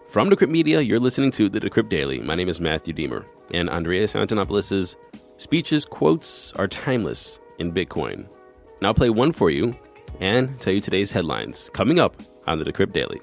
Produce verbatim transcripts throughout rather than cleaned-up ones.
From Decrypt Media, you're listening to the Decrypt Daily. My name is Matthew Deemer, and Andreas Antonopoulos' speeches, quotes are timeless in Bitcoin. And I'll play one for you and tell you today's headlines coming up on the Decrypt Daily.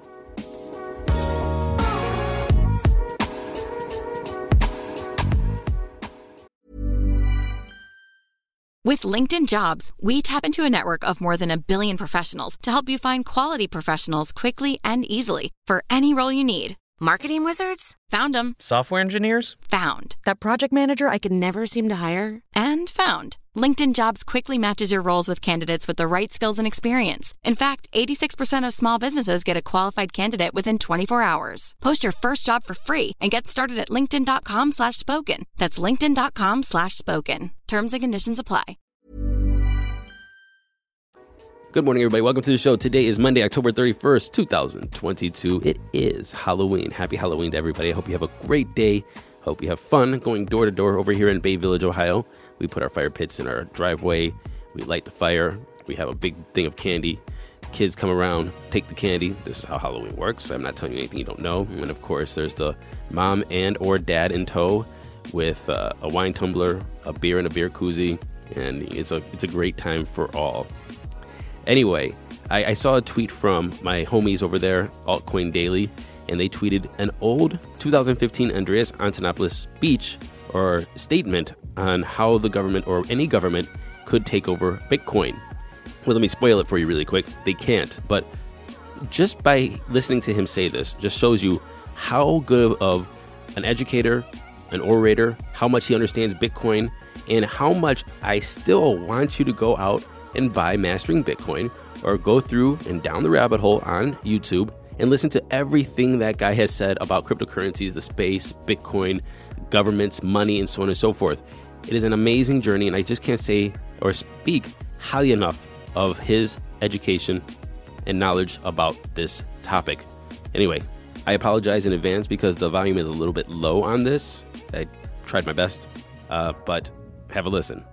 With LinkedIn Jobs, we tap into a network of more than a billion professionals to help you find quality professionals quickly and easily for any role you need. Marketing wizards? Found them. Software engineers? Found. That project manager I could never seem to hire? And found. LinkedIn Jobs quickly matches your roles with candidates with the right skills and experience. In fact, eighty-six percent of small businesses get a qualified candidate within twenty-four hours. Post your first job for free and get started at linkedin.com slash spoken. That's linkedin.com slash spoken. Terms and conditions apply. Good morning, everybody. Welcome to the show. Today is Monday, October thirty-first, twenty twenty-two. It is Halloween. Happy Halloween to everybody. I hope you have a great day. Hope you have fun going door to door over here in Bay Village, Ohio. We put our fire pits in our driveway. We light the fire. We have a big thing of candy. Kids come around, take the candy. This is how Halloween works. I'm not telling you anything you don't know. And of course, there's the mom and or dad in tow with uh, a wine tumbler, a beer and a beer koozie. And it's a it's a great time for all. Anyway, I, I saw a tweet from my homies over there, Altcoin Daily, and they tweeted an old two thousand fifteen Andreas Antonopoulos speech or statement on how the government or any government could take over Bitcoin. Well, let me spoil it for you really quick. They can't, but just by listening to him say this just shows you how good of an educator, an orator, how much he understands Bitcoin, and how much I still want you to go out and buy Mastering Bitcoin or go through and down the rabbit hole on YouTube and listen to everything that guy has said about cryptocurrencies, the space, Bitcoin, governments, money, and so on and so forth. It is an amazing journey, and I just can't say or speak highly enough of his education and knowledge about this topic. Anyway, I apologize in advance because the volume is a little bit low on this. I tried my best, uh, but have a listen.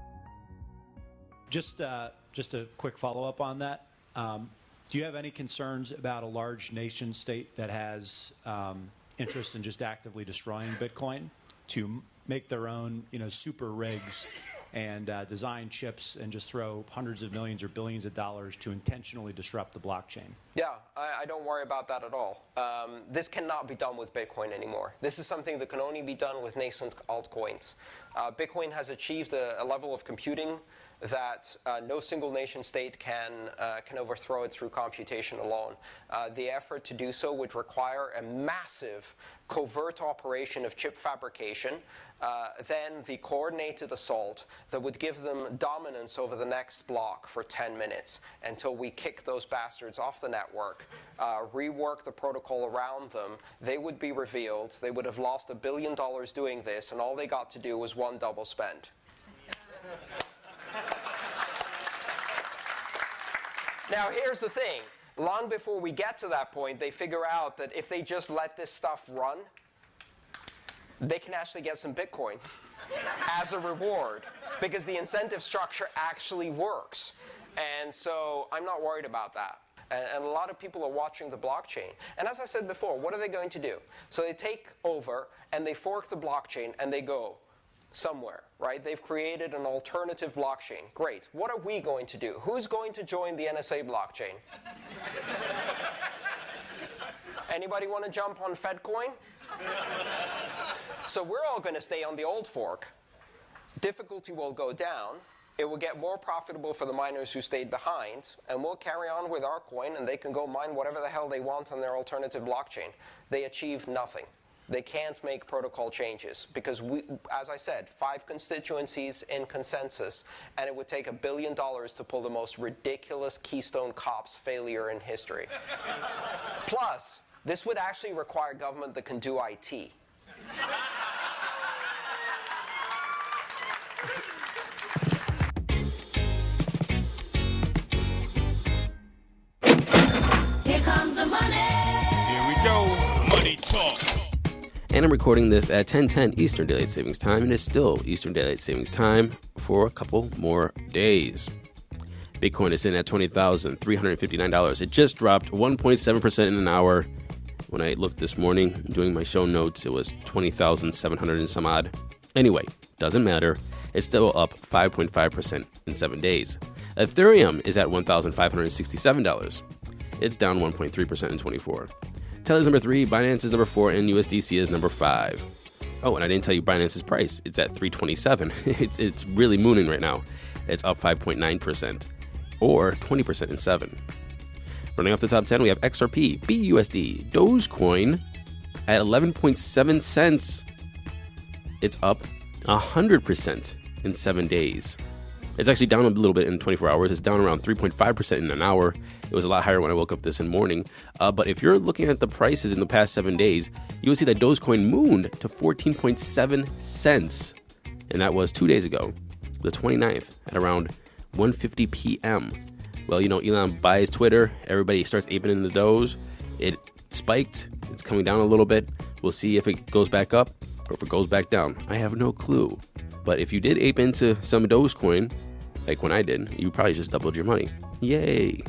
Just uh, just a quick follow-up on that. Um, do you have any concerns about a large nation state that has um, interest in just actively destroying Bitcoin to make their own, you know, super rigs and uh, design chips and just throw hundreds of millions or billions of dollars to intentionally disrupt the blockchain? Yeah, I, I don't worry about that at all. Um, this cannot be done with Bitcoin anymore. This is something that can only be done with nascent altcoins. Uh, Bitcoin has achieved a, a level of computing that uh, no single nation state can uh, can overthrow it through computation alone. Uh, the effort to do so would require a massive covert operation of chip fabrication, uh, then the coordinated assault that would give them dominance over the next block for ten minutes until we kick those bastards off the network, uh, rework the protocol around them. They would be revealed. They would have lost a billion dollars doing this, and all they got to do was one double spend. Now, here's the thing. Long before we get to that point, they figure out that if they just let this stuff run, they can actually get some Bitcoin as a reward because the incentive structure actually works. And so I'm not worried about that. And, and a lot of people are watching the blockchain. And as I said before, what are they going to do? So they take over and they fork the blockchain and they go somewhere, right? They've created an alternative blockchain. Great. What are we going to do? Who's going to join the N S A blockchain? Anybody want to jump on FedCoin? So we're all going to stay on the old fork. Difficulty will go down. It will get more profitable for the miners who stayed behind, and we'll carry on with our coin, and they can go mine whatever the hell they want on their alternative blockchain. They achieve nothing. They can't make protocol changes because, we, as I said, five constituencies in consensus, and it would take a billion dollars to pull the most ridiculous Keystone Cops failure in history. Plus, this would actually require government that can do I T. Here comes the money. Here we go. Money talk. And I'm recording this at ten ten Eastern Daylight Savings Time, and it's still Eastern Daylight Savings Time for a couple more days. Bitcoin is in at twenty thousand three hundred fifty-nine dollars. It just dropped one point seven percent in an hour. When I looked this morning doing my show notes, it was twenty thousand seven hundred and some odd. Anyway, doesn't matter. It's still up five point five percent in seven days. Ethereum is at one thousand five hundred sixty-seven dollars. It's down one point three percent in twenty-four. Tether's number three, Binance is number four, and U S D C is number five. Oh, and I didn't tell you Binance's price. It's at three twenty-seven. it's, it's really mooning right now. It's up five point nine percent, or twenty percent in seven. Running off the top ten, we have X R P, B U S D, Dogecoin at eleven point seven cents. It's up one hundred percent in seven days. It's actually down a little bit in twenty-four hours. It's down around three point five percent in an hour. It was a lot higher when I woke up this morning. Uh, but if you're looking at the prices in the past seven days, you will see that Dogecoin mooned to fourteen point seven cents. And that was two days ago, the twenty-ninth, at around one fifty p.m. Well, you know, Elon buys Twitter. Everybody starts aping in the Doge. It spiked. It's coming down a little bit. We'll see if it goes back up or if it goes back down. I have no clue. But if you did ape into some Dogecoin, like when I did, you probably just doubled your money. Yay!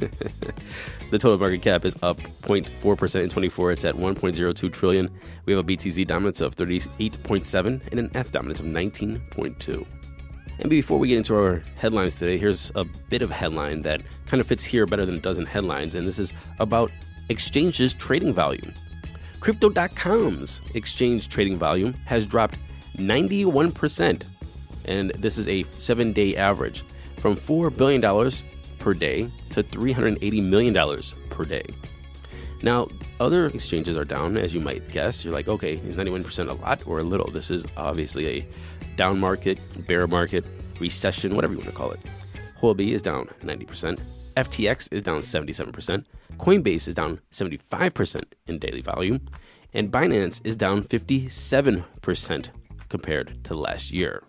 The total market cap is up zero point four percent in twenty-four. It's at one point zero two trillion. We have a B T C dominance of thirty-eight point seven and an F dominance of nineteen point two. And before we get into our headlines today, here's a bit of headline that kind of fits here better than it does in headlines, and this is about exchanges trading volume. Crypto dot com's exchange trading volume has dropped ninety-one percent, and this is a seven-day average, from four billion dollars per day to three hundred eighty million dollars per day. Now, other exchanges are down, as you might guess. You're like, okay, is ninety-one percent a lot or a little? This is obviously a down market, bear market, recession, whatever you want to call it. Huobi is down ninety percent. F T X is down seventy-seven percent. Coinbase is down seventy-five percent in daily volume. And Binance is down fifty-seven percent compared to last year.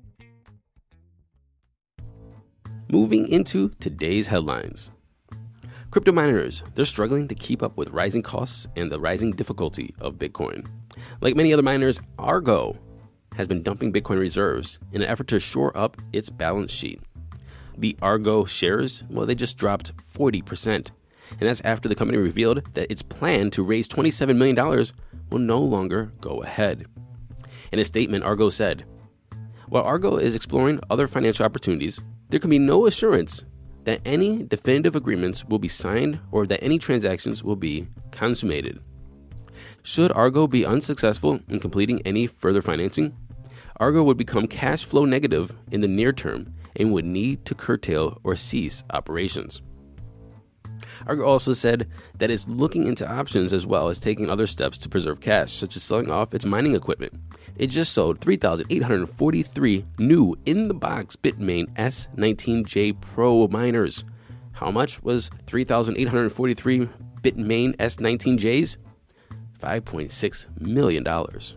Moving into today's headlines. Crypto miners, they're struggling to keep up with rising costs and the rising difficulty of Bitcoin. Like many other miners, Argo has been dumping Bitcoin reserves in an effort to shore up its balance sheet. The Argo shares, well, they just dropped forty percent. And that's after the company revealed that its plan to raise twenty-seven million dollars will no longer go ahead. In a statement, Argo said, "While Argo is exploring other financial opportunities, there can be no assurance that any definitive agreements will be signed or that any transactions will be consummated. Should Argo be unsuccessful in completing any further financing, Argo would become cash flow negative in the near term and would need to curtail or cease operations." Argo also said that it's looking into options as well as taking other steps to preserve cash, such as selling off its mining equipment. It just sold three thousand eight hundred forty-three new in-the-box Bitmain S nineteen J Pro miners. How much was three thousand eight hundred forty-three Bitmain S nineteen Js? five point six million dollars.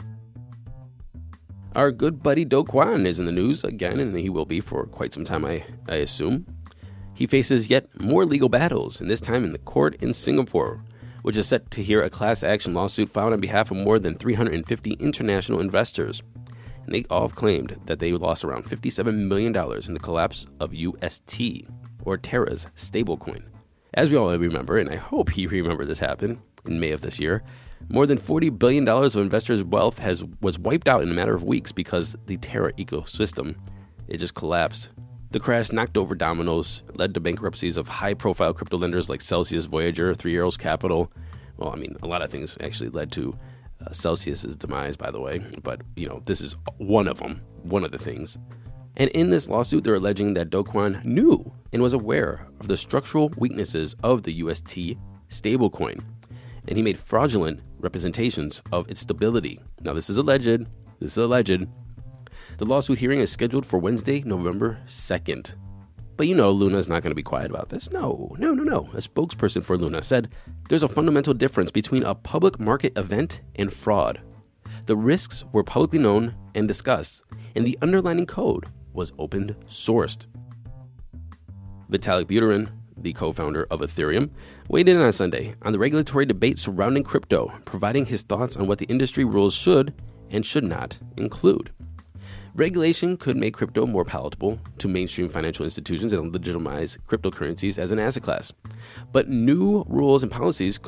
Our good buddy Do Kwon is in the news again, and he will be for quite some time, I, I assume. He faces yet more legal battles, and this time in the court in Singapore, which is set to hear a class action lawsuit filed on behalf of more than three hundred fifty international investors. And they all have claimed that they lost around fifty-seven million dollars in the collapse of U S T, or Terra's stablecoin. As we all remember, and I hope you remember this happened in May of this year, more than forty billion dollars of investors' wealth has was wiped out in a matter of weeks because the Terra ecosystem, it just collapsed. The crash knocked over dominoes, led to bankruptcies of high-profile crypto lenders like Celsius, Voyager, Three Arrows Capital. Well, I mean, a lot of things actually led to uh, Celsius's demise, by the way. But, you know, this is one of them, one of the things. And in this lawsuit, they're alleging that Do Kwon knew and was aware of the structural weaknesses of the U S T stablecoin. And he made fraudulent representations of its stability. Now, this is alleged. This is alleged. The lawsuit hearing is scheduled for Wednesday, November second. But you know Luna's not going to be quiet about this. No, no, no, no. A spokesperson for Luna said, "There's a fundamental difference between a public market event and fraud. The risks were publicly known and discussed, and the underlying code was open sourced." Vitalik Buterin, the co-founder of Ethereum, weighed in on Sunday on the regulatory debate surrounding crypto, providing his thoughts on what the industry rules should and should not include. Regulation could make crypto more palatable to mainstream financial institutions and legitimize cryptocurrencies as an asset class. But new rules and policies could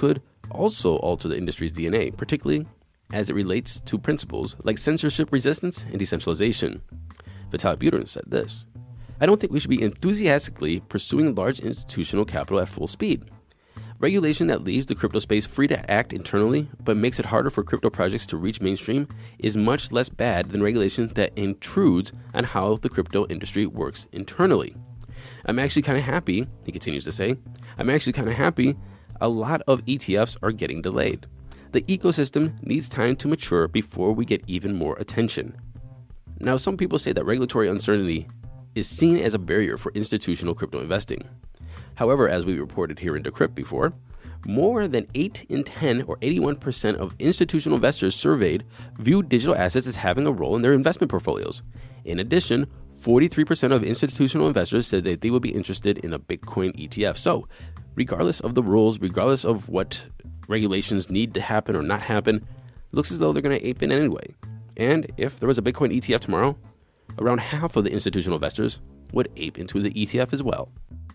also alter the industry's D N A, particularly as it relates to principles like censorship resistance and decentralization. Vitalik Buterin said this: "I don't think we should be enthusiastically pursuing large institutional capital at full speed. Regulation that leaves the crypto space free to act internally but makes it harder for crypto projects to reach mainstream is much less bad than regulation that intrudes on how the crypto industry works internally. I'm actually kind of happy," he continues to say, "I'm actually kind of happy a lot of E T Fs are getting delayed. The ecosystem needs time to mature before we get even more attention." Now, some people say that regulatory uncertainty is seen as a barrier for institutional crypto investing. However, as we reported here in Decrypt before, more than eight in ten or eighty-one percent of institutional investors surveyed viewed digital assets as having a role in their investment portfolios. In addition, forty-three percent of institutional investors said that they would be interested in a Bitcoin E T F. So, regardless of the rules, regardless of what regulations need to happen or not happen, it looks as though they're going to ape in anyway. And if there was a Bitcoin E T F tomorrow, around half of the institutional investors would ape into the E T F as well.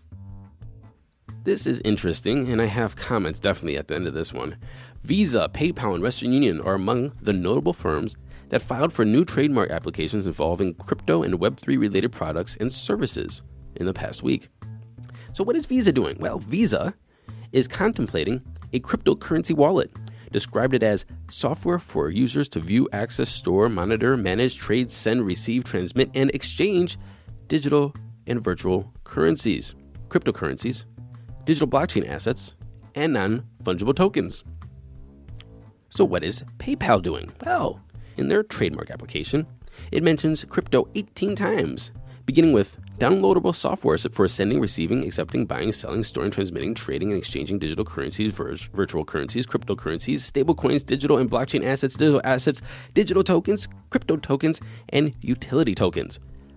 This is interesting, and I have comments definitely at the end of this one. Visa, PayPal, and Western Union are among the notable firms that filed for new trademark applications involving crypto and Web three related products and services in the past week. So what is Visa doing? Well, Visa is contemplating a cryptocurrency wallet, described it as software for users to view, access, store, monitor, manage, trade, send, receive, transmit, and exchange digital and virtual currencies, cryptocurrencies, digital blockchain assets, and non-fungible tokens. So what is PayPal doing? Well, in their trademark application, it mentions crypto eighteen times, beginning with downloadable software for sending, receiving, accepting, buying, selling, storing, transmitting, trading, and exchanging digital currencies, virtual currencies, cryptocurrencies, stablecoins, digital and blockchain assets, digital assets, digital tokens, crypto tokens, and utility tokens.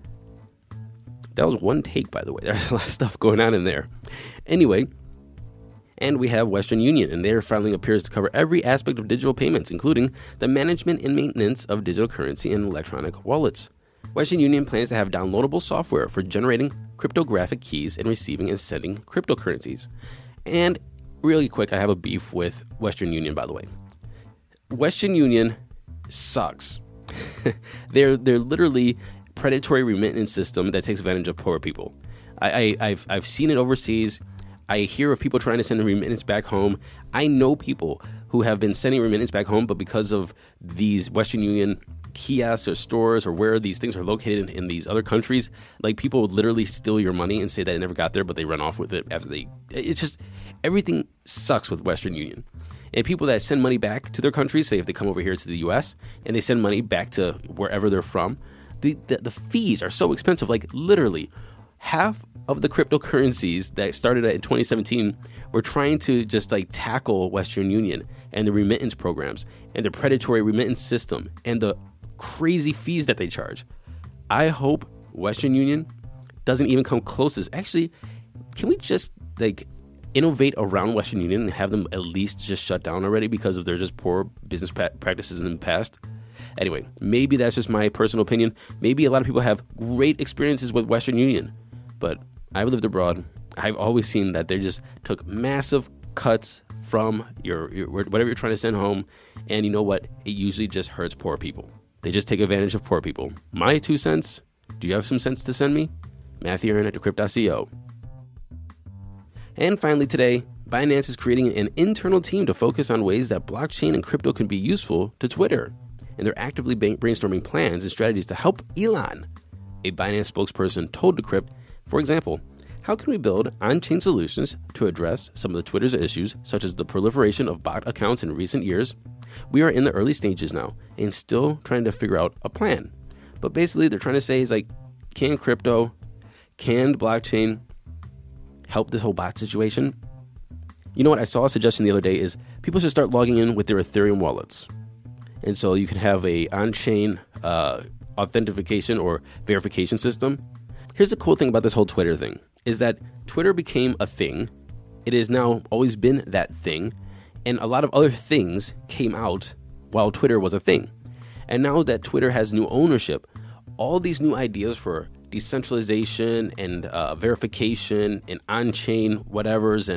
That was one take, by the way. There's a lot of stuff going on in there. Anyway, and we have Western Union, and their filing appears to cover every aspect of digital payments, including the management and maintenance of digital currency and electronic wallets. Western Union plans to have downloadable software for generating cryptographic keys and receiving and sending cryptocurrencies. And really quick, I have a beef with Western Union, by the way. Western Union sucks. they're they're literally predatory remittance system that takes advantage of poor people. I, I, I've I've seen it overseas. I hear of people trying to send a remittance back home. I know people who have been sending remittance back home, but because of these Western Union kiosks or stores or where these things are located in, in these other countries, like people would literally steal your money and say that it never got there, but they run off with it after they. It's just everything sucks with Western Union. And people that send money back to their countries, say if they come over here to the U S and they send money back to wherever they're from, the the, the fees are so expensive. Like literally, half of the cryptocurrencies that started in twenty seventeen were trying to just like tackle Western Union and the remittance programs and the predatory remittance system and the crazy fees that they charge. I hope Western Union doesn't even come close to this. Actually, can we just like innovate around Western Union and have them at least just shut down already because of their just poor business pa- practices in the past? Anyway, maybe that's just my personal opinion. Maybe a lot of people have great experiences with Western Union, but I've lived abroad. I've always seen that they just took massive cuts from your, your whatever you're trying to send home, and you know what? It usually just hurts poor people. They just take advantage of poor people. My two cents. Do you have some sense to send me? Matthew Aaron at decrypt dot co. And finally today, Binance is creating an internal team to focus on ways that blockchain and crypto can be useful to Twitter. And they're actively brainstorming plans and strategies to help Elon. A Binance spokesperson told Decrypt, for example, how can we build on-chain solutions to address some of the Twitter's issues, such as the proliferation of bot accounts in recent years? We are in the early stages now and still trying to figure out a plan. But basically, they're trying to say is like, can crypto, can blockchain help this whole bot situation? You know what? I saw a suggestion the other day is people should start logging in with their Ethereum wallets. And so you can have a on-chain uh, authentication or verification system. Here's the cool thing about this whole Twitter thing is that Twitter became a thing. It has now always been that thing. And a lot of other things came out while Twitter was a thing. And now that Twitter has new ownership, all these new ideas for decentralization and uh, verification and on-chain whatevers and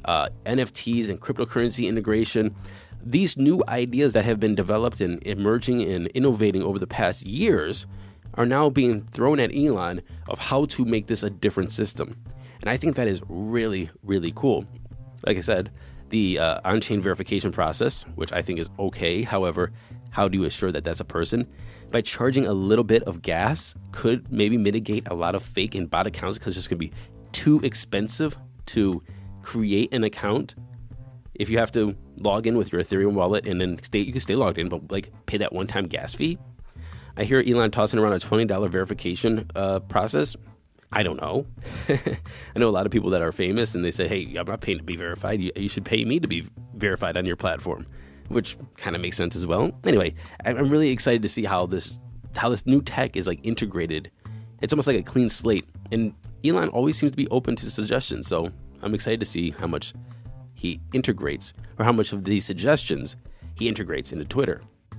uh, N F Ts and cryptocurrency integration. These new ideas that have been developed and emerging and innovating over the past years are now being thrown at Elon of how to make this a different system. And I think that is really, really cool. Like I said, the uh, on-chain verification process, which I think is okay. However, how do you assure that that's a person? By charging a little bit of gas could maybe mitigate a lot of fake and bot accounts because it's just going to be too expensive to create an account. If you have to log in with your Ethereum wallet and then stay, you can stay logged in, but like pay that one-time gas fee. I hear Elon tossing around a twenty dollars verification uh, process. I don't know. I know a lot of people that are famous and they say, hey, I'm not paying to be verified. You, you should pay me to be verified on your platform, which kind of makes sense as well. Anyway, I'm really excited to see how this how this new tech is like integrated. It's almost like a clean slate. And Elon always seems to be open to suggestions. So I'm excited to see how much he integrates or how much of these suggestions he integrates into Twitter.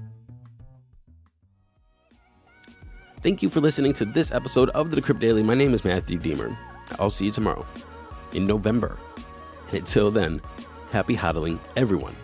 Thank you for listening to this episode of the Decrypt Daily. My name is Matthew Deemer. I'll see you tomorrow in November. And until then, happy hodling, everyone.